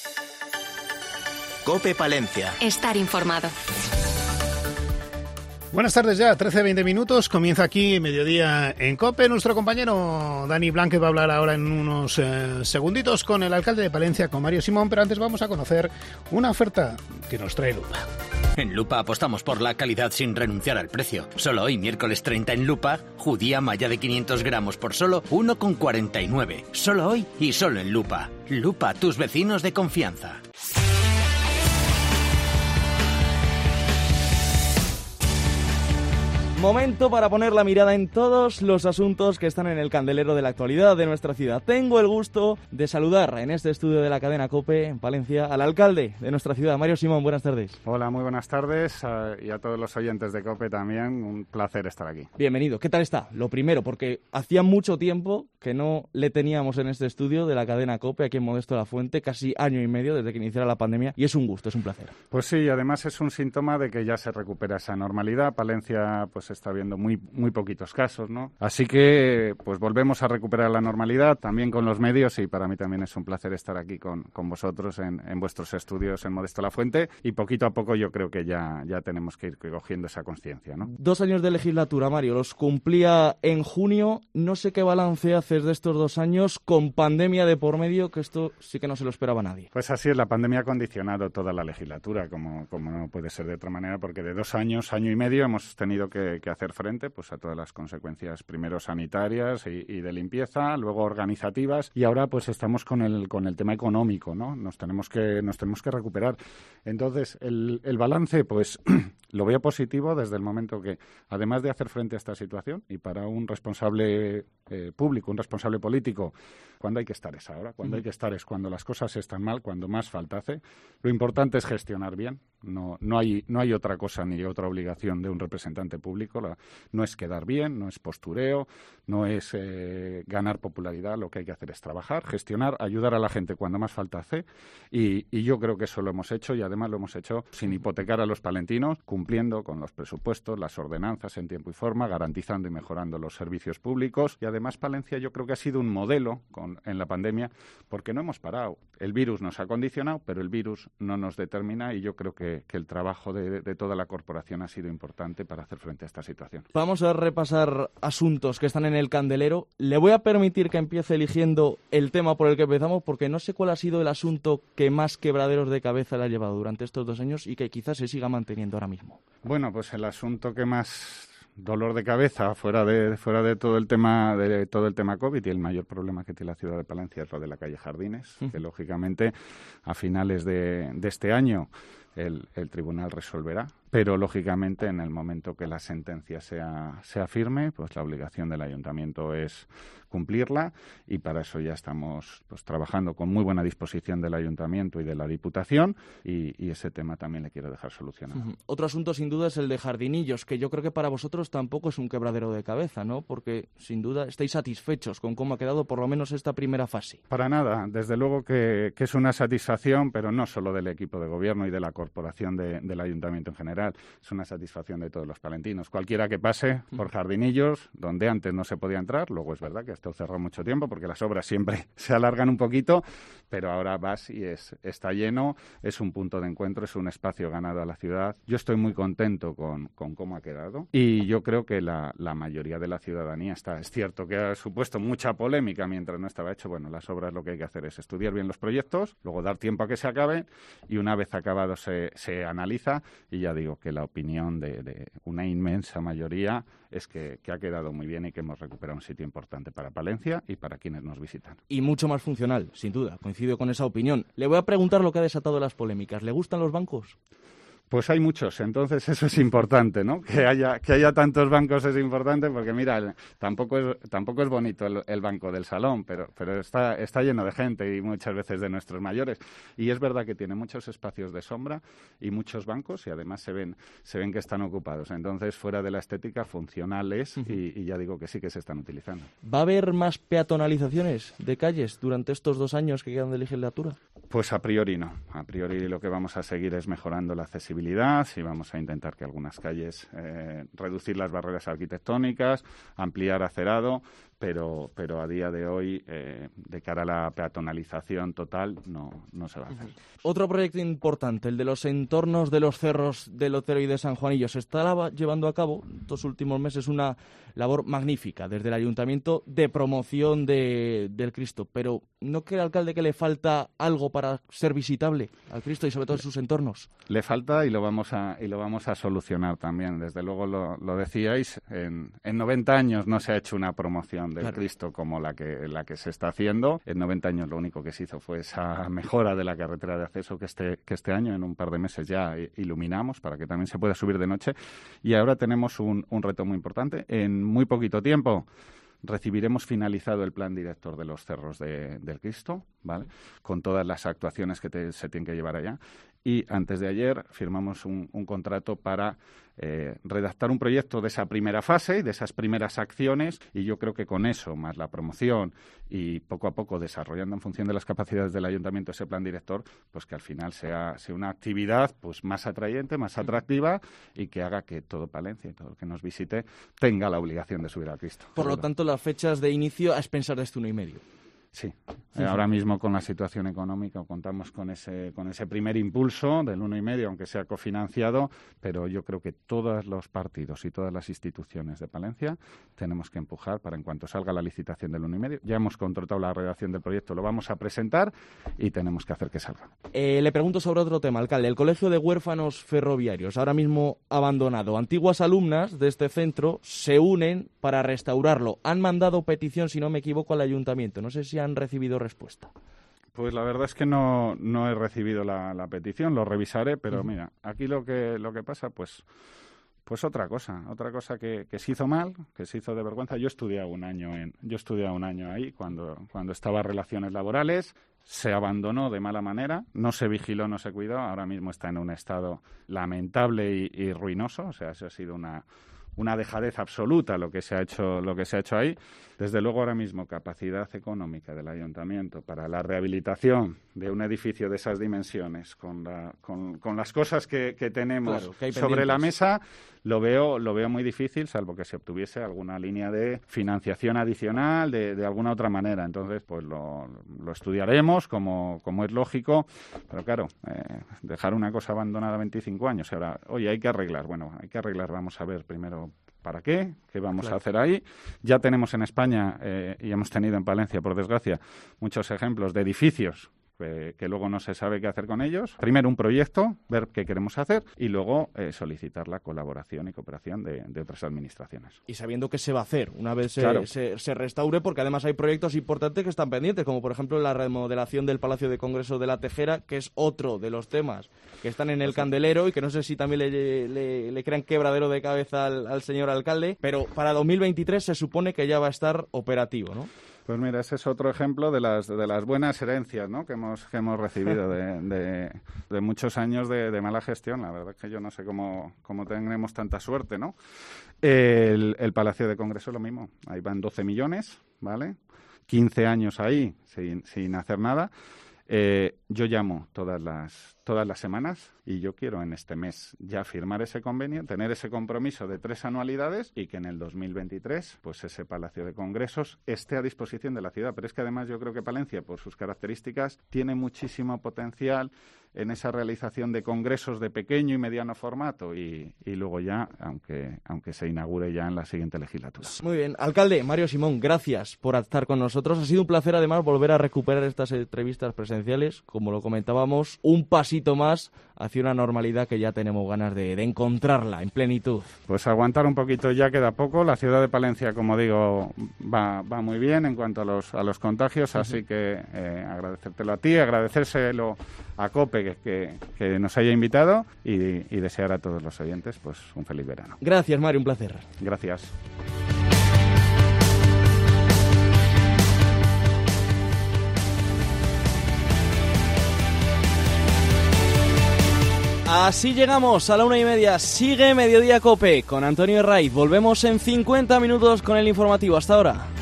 COPE Palencia. Estar informado. Buenas tardes ya, 13:20 minutos. Comienza aquí Mediodía en COPE. Nuestro compañero Dani Blanque va a hablar ahora en unos segunditos con el alcalde de Palencia, con Mario Simón, pero antes vamos a conocer una oferta que nos trae Lupa. En Lupa apostamos por la calidad sin renunciar al precio. Solo hoy, miércoles 30 en Lupa, judía malla de 500 gramos por solo 1,49. Solo hoy y solo en Lupa. Lupa, tus vecinos de confianza. Momento para poner la mirada en todos los asuntos que están en el candelero de la actualidad de nuestra ciudad. Tengo el gusto de saludar en este estudio de la cadena COPE en Palencia al alcalde de nuestra ciudad, Mario Simón. Buenas tardes. Hola, muy buenas tardes y a todos los oyentes de COPE también. Un placer estar aquí. Bienvenido. ¿Qué tal está? Lo primero, porque hacía mucho tiempo que no le teníamos en este estudio de la cadena COPE aquí en Modesto la Fuente, casi año y medio desde que iniciara la pandemia, y es un gusto, es un placer. Pues sí, además es un síntoma de que ya se recupera esa normalidad. Palencia pues está viendo muy poquitos casos, ¿no? Así que pues volvemos a recuperar la normalidad también con los medios, y para mí también es un placer estar aquí con vosotros en vuestros estudios en Modesto la Fuente, y poquito a poco yo creo que ya tenemos que ir cogiendo esa conciencia, ¿no? 2 años de legislatura, Mario, los cumplía en junio. No sé qué balance haces de estos 2 años con pandemia de por medio, que esto sí que no se lo esperaba nadie. Pues así es, la pandemia ha condicionado toda la legislatura, como no puede ser de otra manera, porque de 2 años, año y medio, hemos tenido que hacer frente pues a todas las consecuencias, primero sanitarias y de limpieza, luego organizativas, y ahora pues estamos con el tema económico, ¿no? Nos tenemos que recuperar. Entonces, el balance, pues lo veo positivo desde el momento que, además de hacer frente a esta situación, y para un responsable público, un responsable político, cuando hay que estar es ahora, cuando hay que estar es cuando las cosas están mal, cuando más falta hace. Lo importante es gestionar bien. No hay otra cosa ni otra obligación de un representante público. No es quedar bien, no es postureo, no es ganar popularidad. Lo que hay que hacer es trabajar, gestionar, ayudar a la gente cuando más falta hace, y yo creo que eso lo hemos hecho, y además lo hemos hecho sin hipotecar a los palentinos, cumpliendo con los presupuestos, las ordenanzas en tiempo y forma, garantizando y mejorando los servicios públicos. Y además Palencia yo creo que ha sido un modelo en la pandemia, porque no hemos parado. El virus nos ha condicionado, pero el virus no nos determina, y yo creo que el trabajo de toda la corporación ha sido importante para hacer frente a esta situación. Vamos a repasar asuntos que están en el candelero. Le voy a permitir que empiece eligiendo el tema por el que empezamos, porque no sé cuál ha sido el asunto que más quebraderos de cabeza le ha llevado durante estos 2 años y que quizás se siga manteniendo ahora mismo. Bueno, pues el asunto que más dolor de cabeza fuera de todo el tema COVID, y el mayor problema que tiene la ciudad de Palencia es lo de la calle Jardines, que lógicamente a finales de este año el tribunal resolverá, pero lógicamente en el momento que la sentencia sea firme, pues la obligación del ayuntamiento es cumplirla, y para eso ya estamos pues trabajando con muy buena disposición del ayuntamiento y de la Diputación, y ese tema también le quiero dejar solucionado. Otro asunto sin duda es el de Jardinillos, que yo creo que para vosotros tampoco es un quebradero de cabeza, ¿no? Porque sin duda estáis satisfechos con cómo ha quedado por lo menos esta primera fase. Para nada, desde luego que es una satisfacción, pero no solo del equipo de gobierno y de la corporación del ayuntamiento en general, es una satisfacción de todos los palentinos. Cualquiera que pase por Jardinillos, donde antes no se podía entrar, luego es verdad que esto cerró mucho tiempo porque las obras siempre se alargan un poquito, pero ahora vas y está lleno, es un punto de encuentro, es un espacio ganado a la ciudad. Yo estoy muy contento con cómo ha quedado, y yo creo que la mayoría de la ciudadanía está. Es cierto que ha supuesto mucha polémica mientras no estaba hecho. Bueno, las obras lo que hay que hacer es estudiar bien los proyectos, luego dar tiempo a que se acaben, y una vez acabados se analiza, y ya digo que la opinión de una inmensa mayoría es que ha quedado muy bien y que hemos recuperado un sitio importante para Palencia y para quienes nos visitan. Y mucho más funcional, sin duda, coincido con esa opinión. Le voy a preguntar lo que ha desatado las polémicas. ¿Le gustan los bancos? Pues hay muchos, entonces eso es importante, ¿no? Que haya tantos bancos es importante, porque mira, tampoco es bonito el banco del salón, pero está lleno de gente, y muchas veces de nuestros mayores, y es verdad que tiene muchos espacios de sombra y muchos bancos, y además se ven que están ocupados. Entonces, fuera de la estética, funcional es, y ya digo que sí que se están utilizando. ¿Va a haber más peatonalizaciones de calles durante estos 2 años que quedan de legislatura? Pues a priori no. A priori lo que vamos a seguir es mejorando la accesibilidad, y vamos a intentar que algunas calles reducir las barreras arquitectónicas, ampliar acerado, pero a día de hoy, de cara a la peatonalización total, no se va a hacer. Otro proyecto importante, el de los entornos de los cerros del Otero y de San Juanillo. Se está llevando a cabo estos últimos meses una labor magnífica desde el Ayuntamiento de promoción del Cristo, pero ¿no cree el alcalde que le falta algo para ser visitable al Cristo y sobre todo en sus entornos? Le falta y lo vamos a solucionar también. Desde luego lo decíais, en 90 años no se ha hecho una promoción del Cristo como la que se está haciendo. En 90 años lo único que se hizo fue esa mejora de la carretera de acceso que este año, en un par de meses, ya iluminamos para que también se pueda subir de noche. Y ahora tenemos un reto muy importante. En muy poquito tiempo recibiremos finalizado el plan director de los cerros del Cristo, ¿vale? Con todas las actuaciones que se tienen que llevar allá. Y antes de ayer firmamos un contrato para redactar un proyecto de esa primera fase y de esas primeras acciones, y yo creo que con eso, más la promoción y poco a poco desarrollando en función de las capacidades del Ayuntamiento ese plan director, pues que al final sea una actividad pues más atrayente, más atractiva y que haga que todo Palencia y todo el que nos visite tenga la obligación de subir al Cristo. Por lo tanto, las fechas de inicio a expensas de este 1,5. Sí. Ahora mismo con la situación económica contamos con ese primer impulso del 1,5, aunque sea cofinanciado, pero yo creo que todos los partidos y todas las instituciones de Palencia tenemos que empujar para en cuanto salga la licitación del 1,5. Ya hemos contratado la redacción del proyecto, lo vamos a presentar y tenemos que hacer que salga. Le pregunto sobre otro tema, alcalde. El Colegio de Huérfanos Ferroviarios, ahora mismo abandonado. Antiguas alumnas de este centro se unen para restaurarlo. Han mandado petición, si no me equivoco, al ayuntamiento. No sé si han recibido respuesta. Pues la verdad es que no he recibido la petición, lo revisaré, pero mira, aquí lo que pasa, pues otra cosa que se hizo mal, que se hizo de vergüenza. Yo he estudiado un año ahí cuando estaba en relaciones laborales, se abandonó de mala manera, no se vigiló, no se cuidó, ahora mismo está en un estado lamentable y ruinoso, o sea, eso ha sido una dejadez absoluta lo que se ha hecho ahí. Desde luego ahora mismo capacidad económica del ayuntamiento para la rehabilitación de un edificio de esas dimensiones con las cosas que tenemos, claro, que sobre la mesa, lo veo muy difícil, salvo que se obtuviese alguna línea de financiación adicional de alguna otra manera. Entonces pues lo estudiaremos como es lógico, pero claro, dejar una cosa abandonada 25 años, ahora, oye, hay que arreglar, vamos a ver primero ¿para qué? ¿Qué vamos a hacer ahí? Ya tenemos en España, y hemos tenido en Palencia, por desgracia, muchos ejemplos de edificios que luego no se sabe qué hacer con ellos. Primero un proyecto, ver qué queremos hacer y luego solicitar la colaboración y cooperación de otras administraciones. Y sabiendo qué se va a hacer una vez se restaure, porque además hay proyectos importantes que están pendientes, como por ejemplo la remodelación del Palacio de Congresos de la Tejera, que es otro de los temas que están en el candelero y que no sé si también le crean quebradero de cabeza al señor alcalde, pero para 2023 se supone que ya va a estar operativo, ¿no? Pues mira, ese es otro ejemplo de las buenas herencias, ¿no?, que hemos recibido de muchos años de mala gestión. La verdad es que yo no sé cómo tenemos tanta suerte, ¿no? El Palacio de Congreso lo mismo. Ahí van 12 millones, ¿vale? 15 años ahí sin hacer nada. Yo llamo todas las semanas y yo quiero en este mes ya firmar ese convenio, tener ese compromiso de 3 anualidades y que en el 2023 pues ese Palacio de Congresos esté a disposición de la ciudad. Pero es que además yo creo que Palencia, por sus características, tiene muchísimo potencial en esa realización de congresos de pequeño y mediano formato y luego ya, aunque se inaugure ya en la siguiente legislatura. Muy bien. Alcalde Mario Simón, gracias por estar con nosotros. Ha sido un placer además volver a recuperar estas entrevistas presenciales. Como lo comentábamos, un pasito más hacia una normalidad que ya tenemos ganas de encontrarla en plenitud. Pues aguantar un poquito, ya queda poco. La ciudad de Palencia, como digo, va muy bien en cuanto a los contagios, así que agradecértelo a ti, agradecérselo a COPE que nos haya invitado y desear a todos los oyentes pues un feliz verano. Gracias, Mario, un placer. Gracias. Así llegamos a la 1:30. Sigue Mediodía Cope con Antonio Herraiz. Volvemos en 50 minutos con el informativo. Hasta ahora.